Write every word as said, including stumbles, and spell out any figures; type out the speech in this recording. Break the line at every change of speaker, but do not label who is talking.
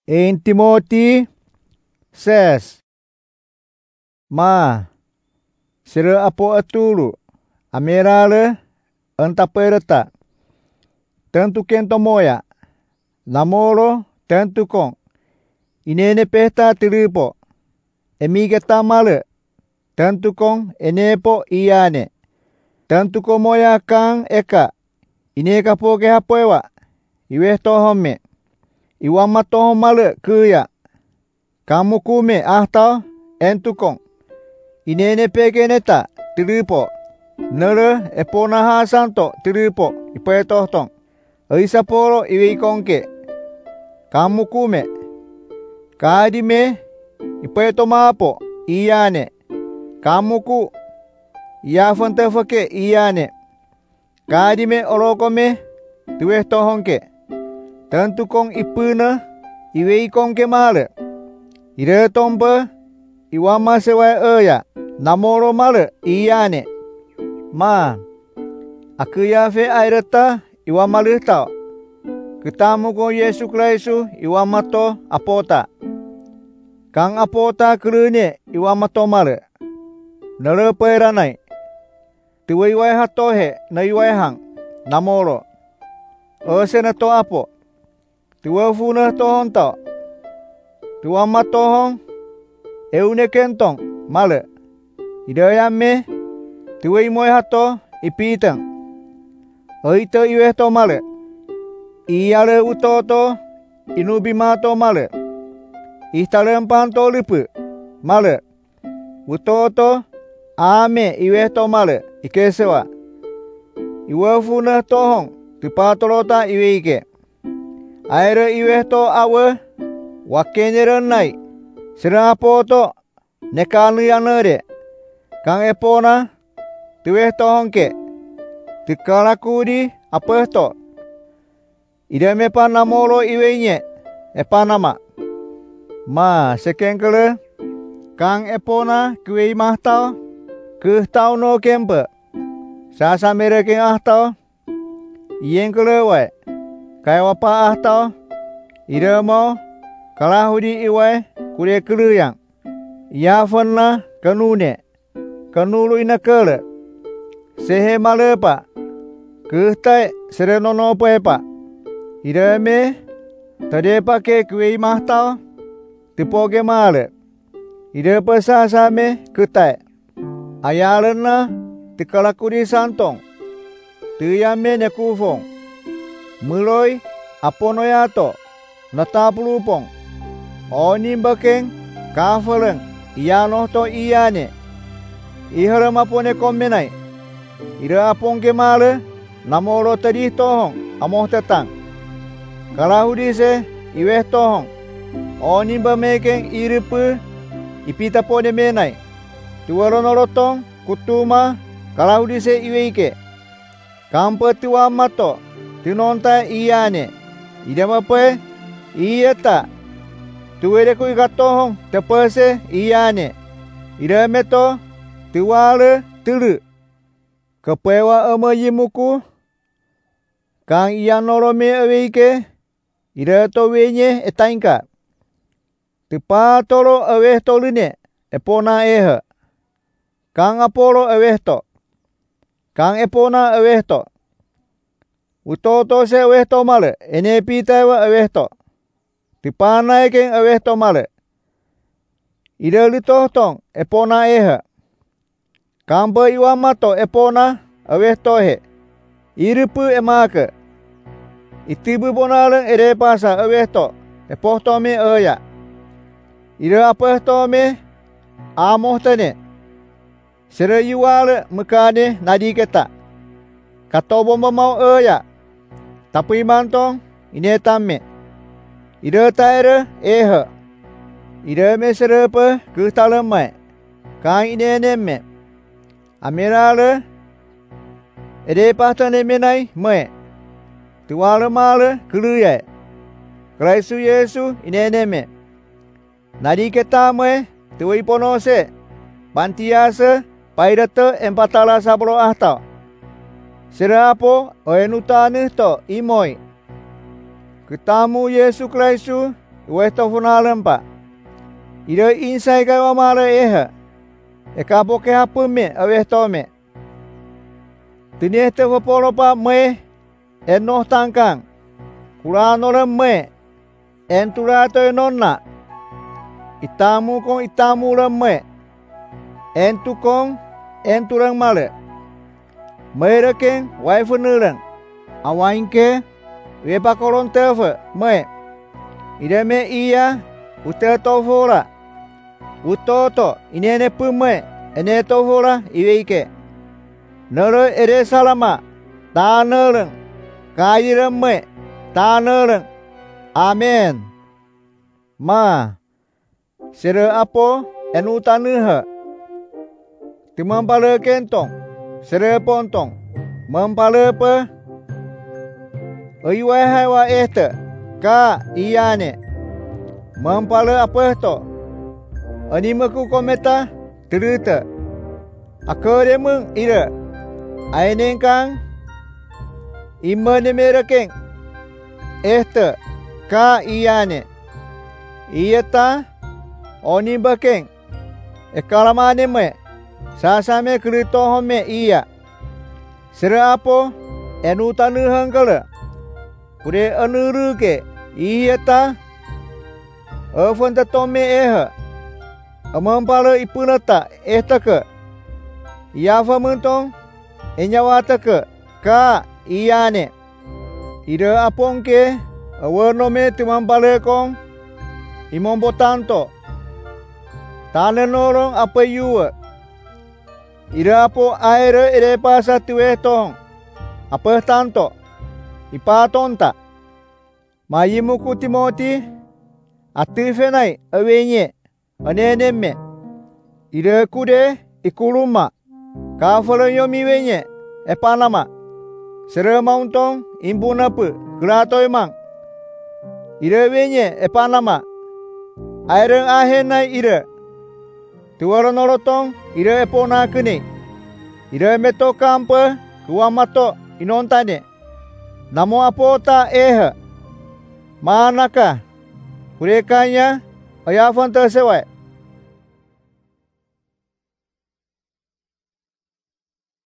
En Timoti ses ma sira apo atulu amerale antapereta tantu kento moya namoro tantu kong inene pesta tilipo emige tamale tantu kong enepo iane tantu ko moya kang eka ineka poke hapoewa iwe tohome iwama tohomale kuya kamu kume ahtau entukong inene peke neta tilipo nere epona ha santo tilipo ipe tohtong oisa poro iwe kongke kamu kume kadime ipe tomapo iane kamu ku ya fante fake iane kadime orokome tuwe tohongke tentu kong ipuna iwe kongke male ire tombe iwama sewa eya namoro male iane ma aku ya fe aireta iwama lutau ketamu ko Yesu Kristus iwama to apota kang apota krune iwama to male nere peranai tuwe wai hatohe na iwai hang namoro osena to apo tuwa funa tohon tau tuwa matohong eune kentong male idayame tuwa imoy hato ipitang oito iwe to male iyale utoto inubi mato male ihtalem panto lipu male utoto ame iwe to male ikesewa iwe funa tohong tupatolota iwe ike aire iwe to awe wakenyerenai sirapoto nekanu yanere kang epona tuwe tohongke tikalakudi apesto ideme panamoro iwenye epanama ma sekengkele kang epona kuei mahtau ke tau no kempe sasa mereke ahtau iyengkele we kai wapa ahtau idemo kalahudi iwe kure keluyang ya fana kanune kanulu inakele sehe malepa kuhtai serenono pepa ideme tadepa ke kuei mahtau tipoge male idepa sasame kutai ayalena tikalakudi santong tuyame nekufong muloi aponoyato natapulupong oni bakeng kafeleng iano to iane iharem apone komenai ira apong kemale namoro tadi tohong amoh tetang kalahudi se iweh tohong oni bamekeng iripu ipita pone menai tuwaronorotong kutuma kalahudi se iweike kampe tuwa mato tinonta iane idamape iyeta tuwere ku ikatohong tepese iane idameto tuwale tulu kepewa amayimuku kang iyanorome aweike idato wenye etainka tupatoro awehto lune epona ehe kang aporo awehto kang epona awehto utoto se awehto male ene pitawa awehto tipana ekeng awehto male idali tohtong epona ehe kampa iwamato epona awehto he iripu emake itibu bonaleng ere pasa awehto epohtome eya ira apehtome amohtane sere yuwale mekane nadiketa katobo mamau eya tapi mantong inetame ida taire ehe ida meserepe kuhtalemai kang ineneme amirale ede pahtane menai me tuwale male keluyai Kristu Yesu ineneme nadiketa me tuwi ponose pantiase paidate empatala sablo ahtau sirapo oenutane to imoy ketamu Yesu Kristus Uwesto funalempa. Ira insai kai wa mare eha. Eka poke hapume awestome. Tineste fopolo pa me eno tangkang. Kuranore me enturato enonna. Itamu kong itamu remme. Entu kong enturang male. Merekeng waifunurang. Awainke wepa koron tefe me. Ideme iya ute tofora. Utoto inene pume ene tofora iweike. Nere ere salama ta nereng. Kayirem me ta nereng. Amen. Ma sere apo enu tanuha. Timampale kentong sere pontong. Mampale pe Oiwai hai wa ehte ka iyane. Mampale apa to? Animaku kometa terita. Akare mung ira. Ainen kang imane merekeng. Ehte ka iyane. Iyata oni bakeng. Ekalamane me. Sasame krito home iya. Sera apo enu tanu hangkala. Pure anuru ke iyata afanta tome eha. Amampala ipunata ehtaka. Yafa mentong enyawata ke ka iyane. Ira apongke awarnome timampale kong imombo tanto. Tane norong apa yuwa. Ira apo aire ire pasa tuwe tong. Apa tanto. Ipa tonta. Mayimuku Timoti. Atifenai awenye. Aneneme. Ira kude ikuluma. Kafala yomi wenye. Epanama. Sere mauntong imbunapu. Grato imang. Ira wenye epanama. Aireng ahenai ira. Tuwara nolotong ira epona kene. Ira meto kampa kuamato inontane. Namo apota eha. Manaka. Kurekanya ayafan tersewai.